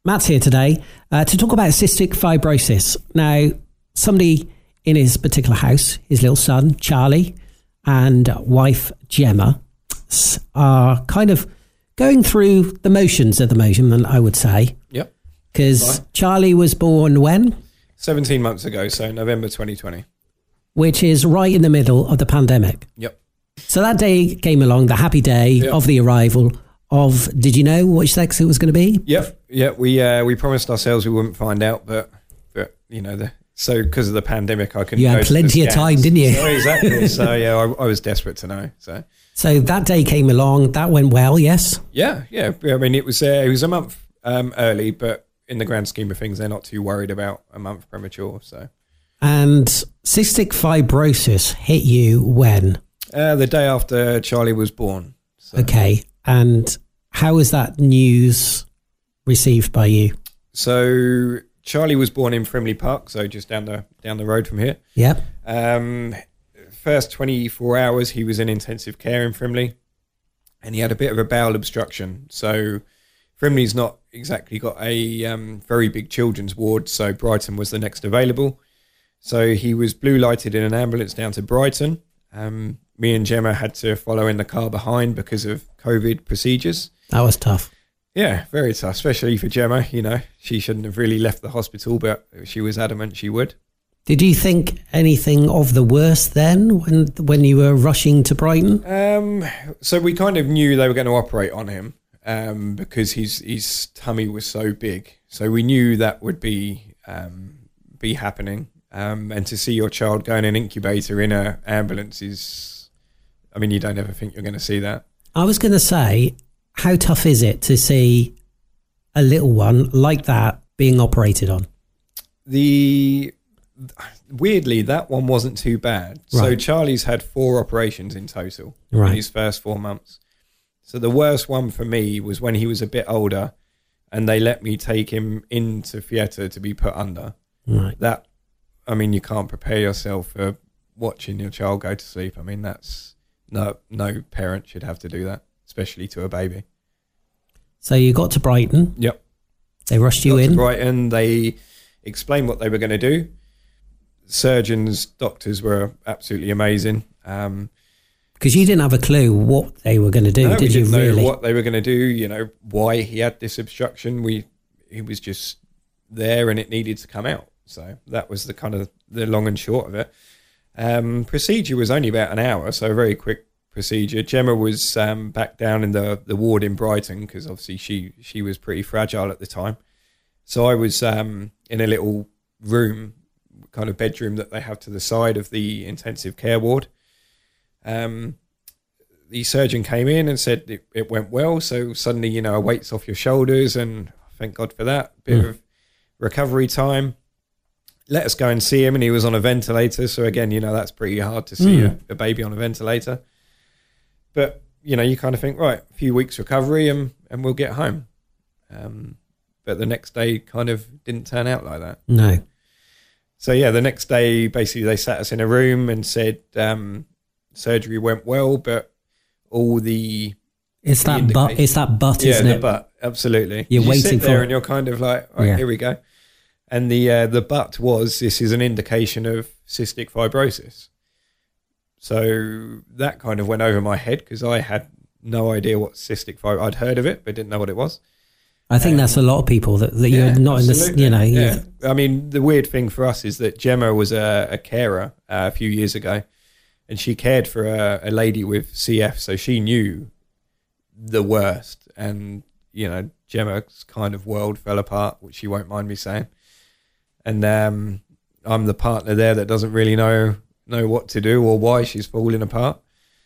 Matt's here today to talk about cystic fibrosis. Now, somebody in his particular house, his little son, Charlie, and wife, Gemma, are kind of going through the motions at the moment, I would say. Yep. Because Charlie was born when? 17 months ago, so November 2020. Which is right in the middle of the pandemic. Yep. So that day came along, the happy day of the arrival of, did you know which sex it was going to be? Yep. We promised ourselves we wouldn't find out, but you know, so because of the pandemic, I couldn't. You had plenty of time, didn't you? So exactly. So yeah, I was desperate to know. So that day came along. That went well, yes? Yeah. I mean, it was a month early, but in the grand scheme of things, they're not too worried about a month premature. So. And cystic fibrosis hit you when? The day after Charlie was born. So. Okay. And how was that news received by you? So Charlie was born in Frimley Park, so just down the road from here. Yep. First 24 hours, he was in intensive care in Frimley, and he had a bit of a bowel obstruction. So Frimley's not exactly got a very big children's ward, so Brighton was the next available. So he was blue lighted in an ambulance down to Brighton. Me and Gemma had to follow in the car behind because of COVID procedures. That was tough. Yeah, very tough, especially for Gemma. You know, she shouldn't have really left the hospital, but she was adamant she would. Did you think anything of the worst then when you were rushing to Brighton? So we kind of knew they were going to operate on him because his tummy was so big. So we knew that would be happening. And to see your child go in an incubator in an ambulance is, I mean, you don't ever think you're going to see that. I was going to say, how tough is it to see a little one like that being operated on? Weirdly, that one wasn't too bad. Right. So Charlie's had 4 operations in total in his first 4 months. So the worst one for me was when he was a bit older and they let me take him into theatre to be put under. Right. That, I mean, you can't prepare yourself for watching your child go to sleep. I mean, that's no parent should have to do that, especially to a baby. So you got to Brighton. Yep. They rushed you in. To Brighton. They explained what they were going to do. Surgeons, doctors were absolutely amazing. Because you didn't have a clue what they were going to do, did you? Really? Know what they were going to do. You know why he had this obstruction. He was just there, and it needed to come out. So that was the kind of the long and short of it. Procedure was only about an hour, so a very quick procedure. Gemma was back down in the ward in Brighton because obviously she was pretty fragile at the time. So I was in a little room, kind of bedroom that they have to the side of the intensive care ward. The surgeon came in and said it went well. So suddenly, you know, a weight's off your shoulders, and thank God for that. Bit of recovery time. Let us go and see him, and he was on a ventilator. So again, you know, that's pretty hard to see a baby on a ventilator. But, you know, you kind of think, right, a few weeks recovery and we'll get home. But the next day kind of didn't turn out like that. No. So, yeah, the next day, basically, they sat us in a room and said surgery went well, but all the... It's that butt, isn't it? Yeah, the butt, absolutely. You're waiting sit for there it. And you're kind of like, all right, here we go. And the but was, this is an indication of cystic fibrosis. So that kind of went over my head because I had no idea what cystic fibrosis, I'd heard of it, but didn't know what it was. I think that's a lot of people that you're not in this, you know. Yeah. I mean, the weird thing for us is that Gemma was a carer a few years ago, and she cared for a lady with CF, so she knew the worst. And, you know, Gemma's kind of world fell apart, which she won't mind me saying. And I'm the partner there that doesn't really know what to do or why she's falling apart.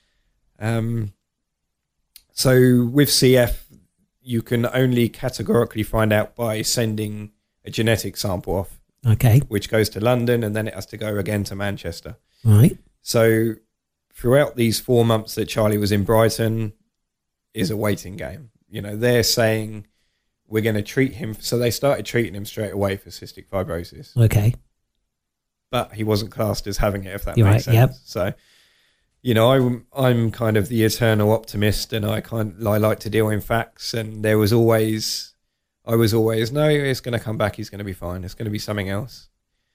So with CF, you can only categorically find out by sending a genetic sample off. Okay. Which goes to London, and then it has to go again to Manchester. Right. So throughout these 4 months that Charlie was in Brighton is a waiting game. You know, they're saying we're going to treat him. So they started treating him straight away for cystic fibrosis. Okay. But he wasn't classed as having it, if that You're makes right, sense. yep. So, you know, I'm kind of the eternal optimist, and I like to deal in facts. And there was always, I was always, no, it's going to come back. He's going to be fine. It's going to be something else.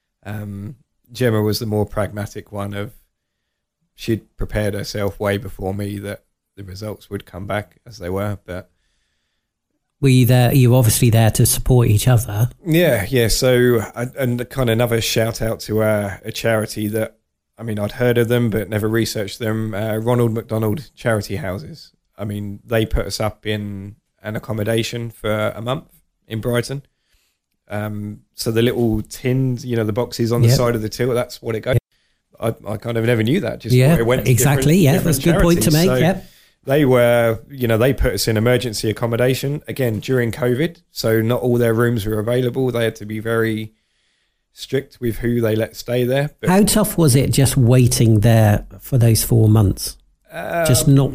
Gemma was the more pragmatic one of, she'd prepared herself way before me that the results would come back as they were. But were you there? You were obviously there to support each other. Yeah. So, and kind of another shout out to a charity that, I mean, I'd heard of them, but never researched them. Ronald McDonald Charity Houses. I mean, they put us up in an accommodation for a month in Brighton. So the little tins, you know, the boxes on the side of the till, that's what it goes. I kind of never knew that. Just it went to exactly. That's a good point to make. So they were, you know, they put us in emergency accommodation again during COVID. So not all their rooms were available. They had to be very strict with who they let stay there. But how tough was it just waiting there for those 4 months? Just not.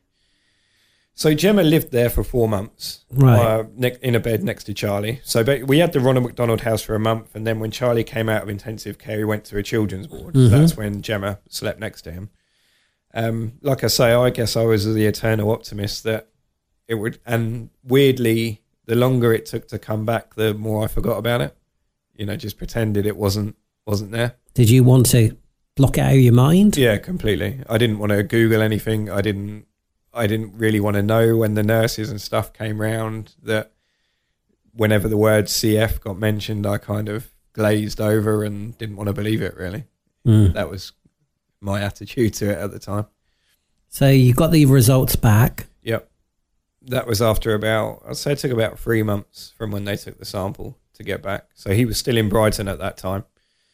So Gemma lived there for 4 months, right, in a bed next to Charlie. So we had the Ronald McDonald House for a month, and then when Charlie came out of intensive care, he went to a children's ward. Mm-hmm. That's when Gemma slept next to him. Like I say, I guess I was the eternal optimist that it would, and weirdly, the longer it took to come back, the more I forgot about it. You know, just pretended it wasn't there. Did you want to block it out of your mind? Yeah, completely. I didn't want to Google anything. I didn't really want to know when the nurses and stuff came round that whenever the word CF got mentioned, I kind of glazed over and didn't want to believe it, really. That was my attitude to it at the time. So you got the results back. Yep. That was after I'd say it took about 3 months from when they took the sample to get back. So he was still in Brighton at that time.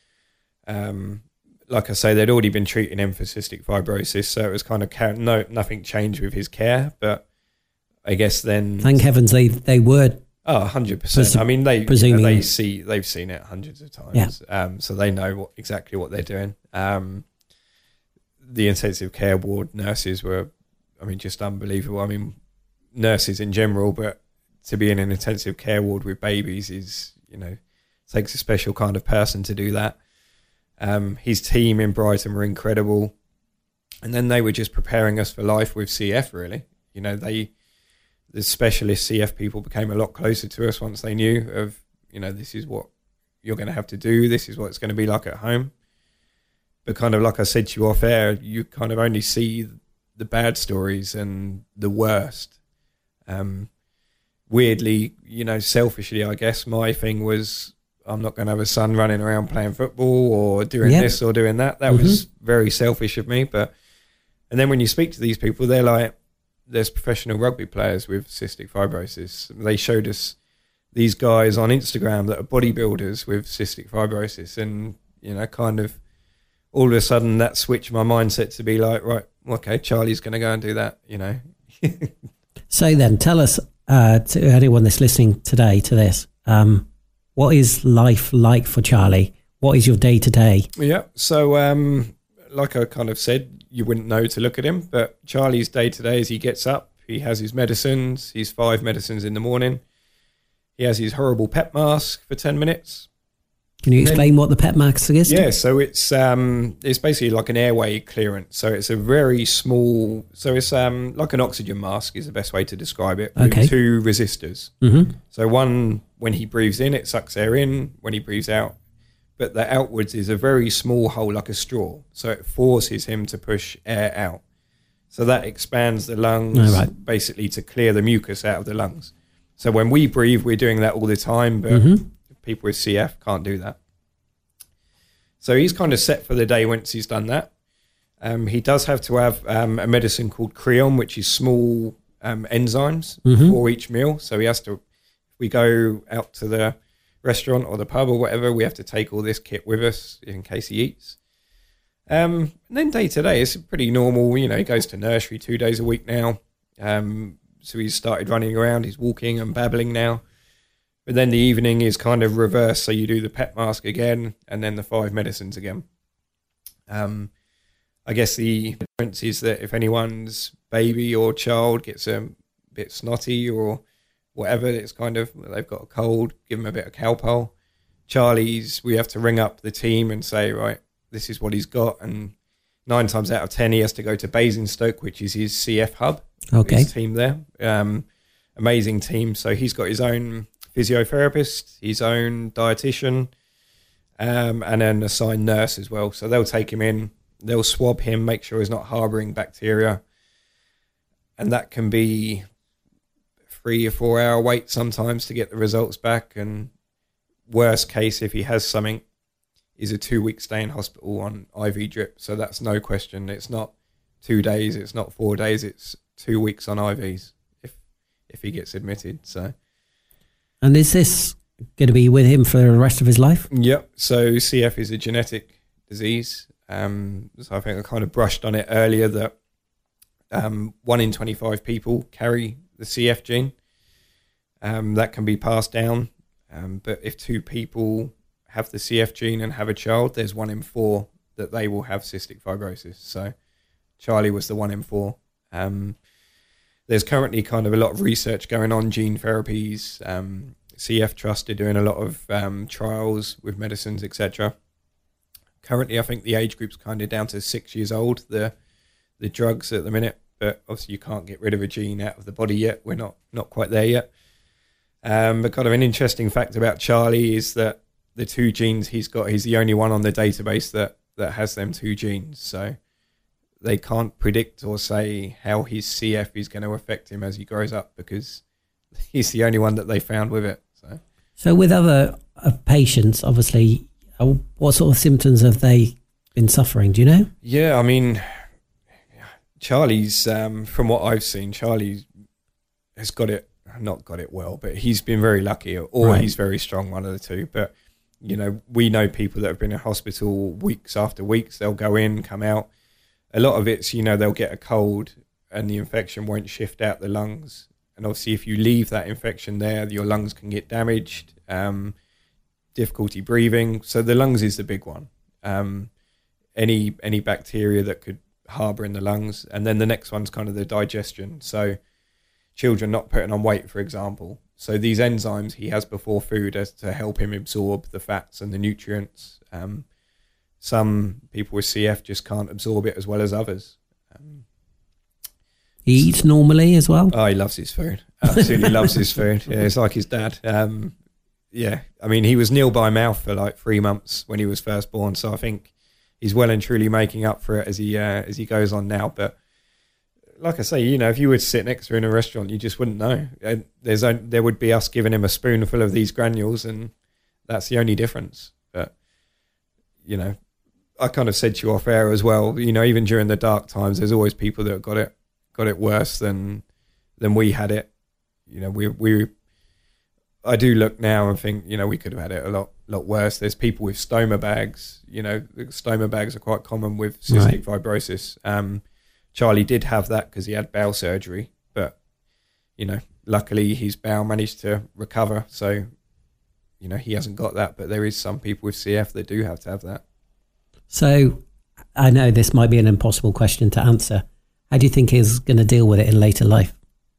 Like I say, they'd already been treating him for cystic fibrosis, so it was kind of nothing changed with his care. But I guess then, thank heavens they were. Oh, 100%. I mean, they've seen it hundreds of times, so they know exactly what they're doing. The intensive care ward nurses were, I mean, just unbelievable. I mean, nurses in general, but to be in an intensive care ward with babies is, you know, takes a special kind of person to do that. His team in Brighton were incredible. And then they were just preparing us for life with CF, really. You know, the specialist CF people became a lot closer to us once they knew of, you know, this is what you're going to have to do. This is what it's going to be like at home. But kind of like I said to you off air, you kind of only see the bad stories and the worst. Weirdly, you know, selfishly, I guess my thing was, I'm not going to have a son running around playing football or doing this or doing that. That was very selfish of me. And then when you speak to these people, they're like, there's professional rugby players with cystic fibrosis. They showed us these guys on Instagram that are bodybuilders with cystic fibrosis. And, you know, kind of all of a sudden that switched my mindset to be like, right, okay, Charlie's going to go and do that, you know. So then tell us, to anyone that's listening today to this, what is life like for Charlie? What is your day-to-day? Yeah, so like I kind of said, you wouldn't know to look at him, but Charlie's day-to-day is he gets up, he has his medicines, he's 5 medicines in the morning. He has his horrible PEP mask for 10 minutes. Can you explain what the PEP mask is? Yeah, so it's basically like an airway clearance. So it's a very small, so it's like an oxygen mask is the best way to describe it. With 2 resistors. Mm-hmm. So one, when he breathes in, it sucks air in. When he breathes out, but the outwards is a very small hole like a straw. So it forces him to push air out. So that expands the lungs basically to clear the mucus out of the lungs. So when we breathe, we're doing that all the time, but people with CF can't do that. So he's kind of set for the day once he's done that. He does have to have a medicine called Creon, which is small enzymes for each meal. So he has to, if we go out to the restaurant or the pub or whatever, we have to take all this kit with us in case he eats. And then day to day, it's pretty normal. You know, he goes to nursery 2 days a week now. So he's started running around, he's walking and babbling now. But then the evening is kind of reversed. So you do the PEP mask again and then the 5 medicines again. I guess the difference is that if anyone's baby or child gets a bit snotty or whatever, it's kind of, they've got a cold, give them a bit of Calpol. Charlie's, we have to ring up the team and say, right, this is what he's got. And 9 times out of 10, he has to go to Basingstoke, which is his CF hub. His team there. Amazing team. So he's got his own physiotherapist, his own dietitian, and an assigned nurse as well. So they'll take him in, they'll swab him, make sure he's not harbouring bacteria. And that can be 3 or 4 hour wait sometimes to get the results back. And worst case, if he has something, is a 2-week stay in hospital on IV drip. So that's no question. It's not 2 days, it's not 4 days, it's 2 weeks on IVs if he gets admitted. So, and is this going to be with him for the rest of his life? Yep. So CF is a genetic disease. So I think I kind of brushed on it earlier that 1 in 25 people carry the CF gene. That can be passed down. But if 2 people have the CF gene and have a child, there's 1 in 4 that they will have cystic fibrosis. So Charlie was the 1 in 4. There's currently kind of a lot of research going on, gene therapies. CF Trust are doing a lot of trials with medicines, etc. Currently, I think the age group's kind of down to 6 years old, the drugs at the minute. But obviously you can't get rid of a gene out of the body yet. We're not quite there yet. But kind of an interesting fact about Charlie is that the 2 genes he's got, he's the only one on the database that has them 2 genes. So they can't predict or say how his CF is going to affect him as he grows up because he's the only one that they found with it. So with other patients, obviously, what sort of symptoms have they been suffering? Do you know? Yeah, I mean, Charlie's, from what I've seen, Charlie has not got it well, but he's been very lucky, or He's very strong, one of the two. But, you know, we know people that have been in hospital weeks after weeks. They'll go in, come out. A lot of it's, you know, they'll get a cold and the infection won't shift out the lungs. And obviously, if you leave that infection there, your lungs can get damaged, difficulty breathing. So the lungs is the big one. Any bacteria that could harbour in the lungs. And then the next one's kind of the digestion. So children not putting on weight, for example. So these enzymes he has before food as to help him absorb the fats and the nutrients. Some people with CF just can't absorb it as well as others. He eats normally as well? Oh, he loves his food. Absolutely loves his food. Yeah, it's like his dad. Yeah, I mean, he was nil by mouth for like 3 months when he was first born. So I think he's well and truly making up for it as he goes on now. But like I say, you know, if you were to sit next to him in a restaurant, you just wouldn't know. There would be us giving him a spoonful of these granules, and that's the only difference. But, you know, I kind of said to you off air as well, you know, even during the dark times, there's always people that got it worse than we had it. You know, I do look now and think, you know, we could have had it a lot worse. There's people with stoma bags. You know, the stoma bags are quite common with cystic fibrosis. Charlie did have that because he had bowel surgery, but, you know, luckily his bowel managed to recover. So, you know, he hasn't got that, but there is some people with CF that do have to have that. So I know this might be an impossible question to answer. How do you think he's going to deal with it in later life?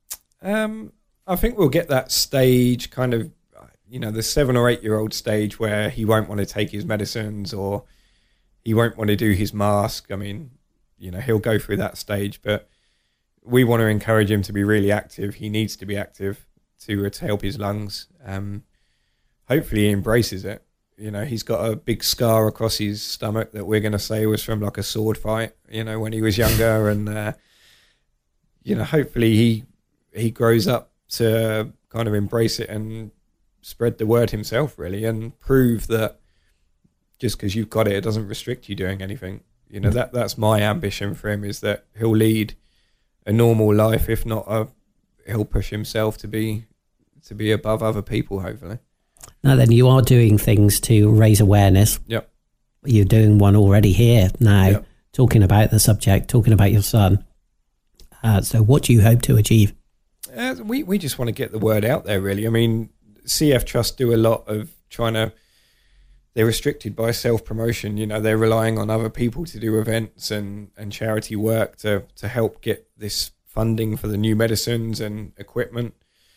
I think we'll get that stage kind of, you know, the 7 or 8 year old stage where he won't want to take his medicines or he won't want to do his mask. I mean, you know, he'll go through that stage, but we want to encourage him to be really active. He needs to be active to help his lungs. Hopefully he embraces it. You know, he's got a big scar across his stomach that we're going to say was from like a sword fight, you know, when he was younger. And, you know, hopefully he grows up to kind of embrace it and spread the word himself, really, and prove that just because you've got it, it doesn't restrict you doing anything. You know, that's my ambition for him, is that he'll lead a normal life. If not, he'll push himself to be above other people, hopefully. Now then, you are doing things to raise awareness. Yep. You're doing one already here now, talking about the subject, talking about your son. So what do you hope to achieve? We just want to get the word out there, really. I mean, CF Trust do a lot of they're restricted by self-promotion. You know, they're relying on other people to do events and charity work to help get this funding for the new medicines and equipment.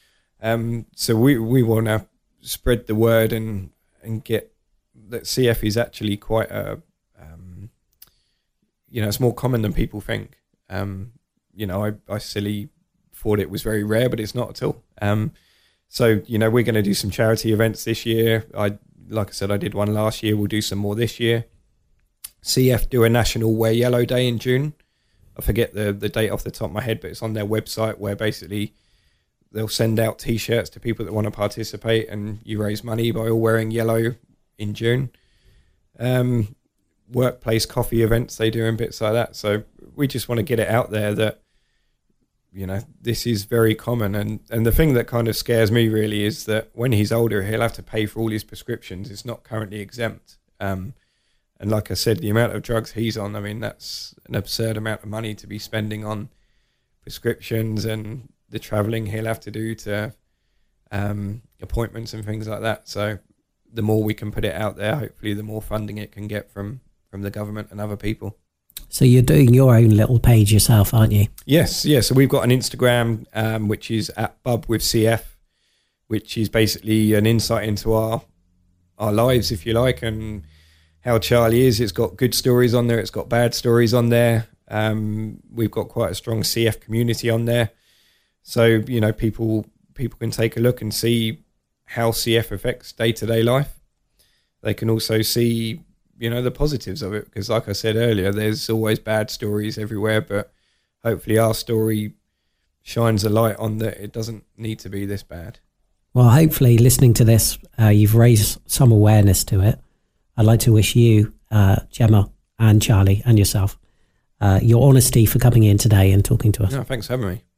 So we want to spread the word and get that CF is actually quite it's more common than people think. You know, I silly thought it was very rare, but it's not at all. So, we're going to do some charity events this year. Like I said, I did one last year. We'll do some more this year. CF do a National Wear Yellow Day in June. I forget the date off the top of my head, but it's on their website, where basically they'll send out T-shirts to people that want to participate, and you raise money by all wearing yellow in June. Workplace coffee events they do and bits like that. So we just want to get it out there that, this is very common. And the thing that kind of scares me really is that when he's older, he'll have to pay for all his prescriptions. It's not currently exempt. And like I said, the amount of drugs he's on, I mean, that's an absurd amount of money to be spending on prescriptions and the travelling he'll have to do to appointments and things like that. So the more we can put it out there, hopefully the more funding it can get from the government and other people. So you're doing your own little page yourself, aren't you? Yes. So we've got an Instagram, which is @BubWithCF, which is basically an insight into our lives, if you like, and how Charlie is. It's got good stories on there. It's got bad stories on there. We've got quite a strong CF community on there. So, people can take a look and see how CF affects day-to-day life. They can also see, the positives of it, because like I said earlier, there's always bad stories everywhere, but hopefully our story shines a light on that it doesn't need to be this bad. Well, hopefully listening to this, you've raised some awareness to it. I'd like to wish you, Gemma and Charlie and yourself, your honesty for coming in today and talking to us. No, thanks for having me.